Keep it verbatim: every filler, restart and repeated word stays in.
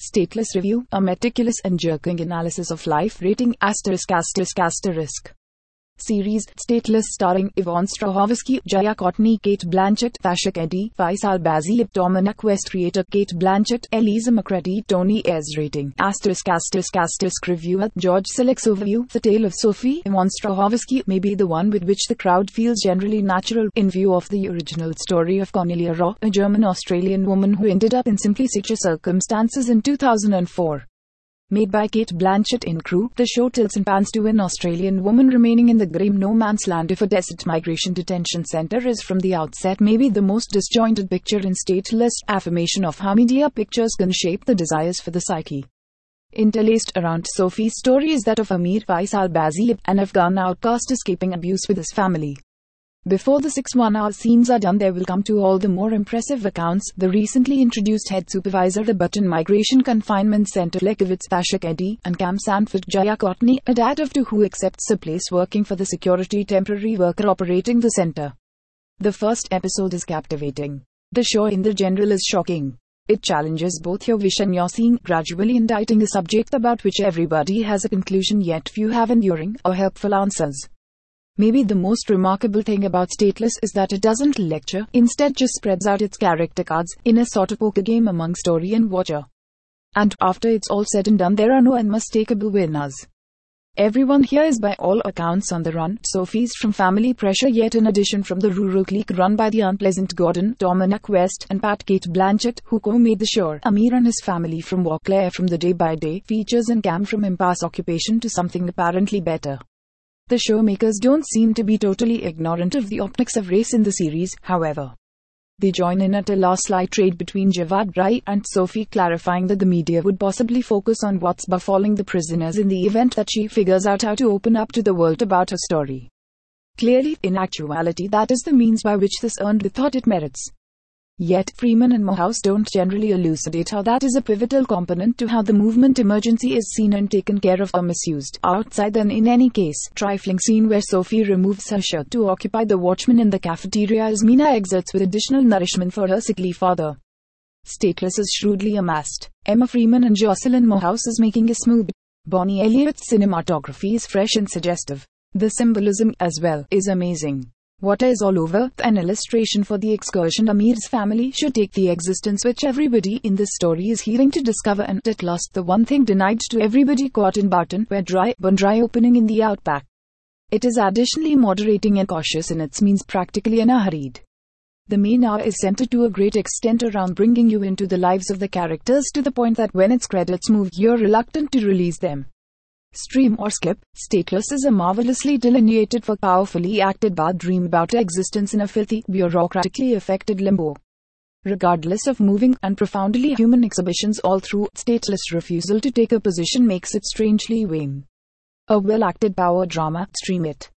Stateless Review, a meticulous and jerking analysis of life. Rating asterisk asterisk asterisk. Series, Stateless, starring Yvonne Strahovski, Jaya Courtney, Kate Blanchett, Tasha Keddy, Faisal Bazzi, Dominic West. Creator Kate Blanchett, Eliza McCready, Tony Ayres. Rating asterisk asterisk asterisk. Reviewer George Selects. Overview. The tale of Sophie Yvonne Strahovski may be the one with which the crowd feels generally natural, in view of the original story of Cornelia Raw, a German-Australian woman who ended up in simply such circumstances in two thousand four. Made by Kate Blanchett in crew, the show tilts and pans to an Australian woman remaining in the grim no-man's land of a desert migration detention centre is from the outset maybe the most disjointed picture in Stateless, affirmation of how media pictures can shape the desires for the psyche. Interlaced around Sophie's story is that of Amir Faisal Bazzi, an Afghan outcast escaping abuse with his family. Before the six one-hour scenes are done, there will come to all the more impressive accounts. The recently introduced head supervisor the Button Migration Confinement Center Lekowitz, Tasha Keddy, and Cam Sanford, Jaya Courtney, a dad of two who accepts a place working for the security temporary worker operating the center. The first episode is captivating. The show in the general is shocking. It challenges both your wish and your seeing, gradually indicting a subject about which everybody has a conclusion yet few have enduring or helpful answers. Maybe the most remarkable thing about Stateless is that it doesn't lecture, instead just spreads out its character cards, in a sort of poker game among story and watcher. And, after it's all said and done, there are no unmistakable winners. Everyone here is by all accounts on the run. Sophie's from family pressure, yet in addition from the rural clique run by the unpleasant Gordon, Dominic West, and Pat. Kate Blanchett, who co-made the show. Amir and his family from Claire from the Day by Day features, and Cam from impasse occupation to something apparently better. The showmakers don't seem to be totally ignorant of the optics of race in the series, however. They join in at a last slight trade between Javad Rai and Sophie, clarifying that the media would possibly focus on what's befalling the prisoners in the event that she figures out how to open up to the world about her story. Clearly, in actuality, that is the means by which this earned the thought it merits. Yet, Freeman and Morehouse don't generally elucidate how that is a pivotal component to how the movement emergency is seen and taken care of or misused. Outside an in any case trifling scene where Sophie removes her shirt to occupy the watchman in the cafeteria as Mina exerts with additional nourishment for her sickly father. Stateless is shrewdly amassed. Emma Freeman and Jocelyn Morehouse is making a smooth. Bonnie Elliott's cinematography is fresh and suggestive. The symbolism, as well, is amazing. Water is all over, an illustration for the excursion Amir's family should take, the existence which everybody in this story is healing to discover, and at last the one thing denied to everybody caught in Barton, where dry, bone dry opening in the outback. It is additionally moderating and cautious in its means, practically unhurried. The main hour is centered to a great extent around bringing you into the lives of the characters to the point that when its credits move, you're reluctant to release them. Stream or skip, Stateless is a marvelously delineated for powerfully acted bad dream about existence in a filthy, bureaucratically affected limbo. Regardless of moving and profoundly human exhibitions all through, Stateless' refusal to take a position makes it strangely vain. A well-acted power drama. Stream it.